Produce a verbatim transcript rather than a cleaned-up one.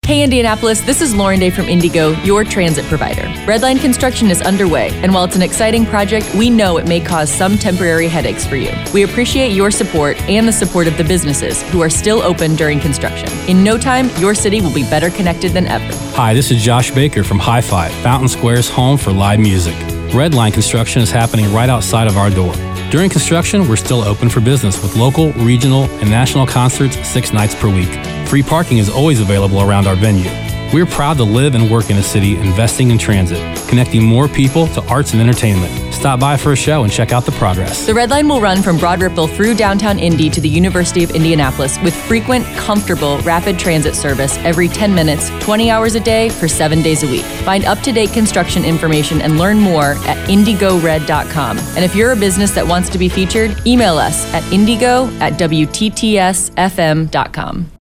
Hey Indianapolis, this is Lauren Day from Indigo, your transit provider. Redline construction is underway, and while it's an exciting project, we know it may cause some temporary headaches for you. We appreciate your support and the support of the businesses who are still open during construction. In no time, your city will be better connected than ever. Hi, this is Josh Baker from Hi-Fi, Fountain Square's home for live music. Redline construction is happening right outside of our door. During construction, we're still open for business with local, regional, and national concerts six nights per week. Free parking is always available around our venue. We're proud to live and work in a city investing in transit, connecting more people to arts and entertainment. Stop by for a show and check out the progress. The Red Line will run from Broad Ripple through downtown Indy to the University of Indianapolis with frequent, comfortable, rapid transit service every ten minutes, twenty hours a day for seven days a week. Find up-to-date construction information and learn more at indigo red dot com. And if you're a business that wants to be featured, email us at indigo at w t t s f m dot com.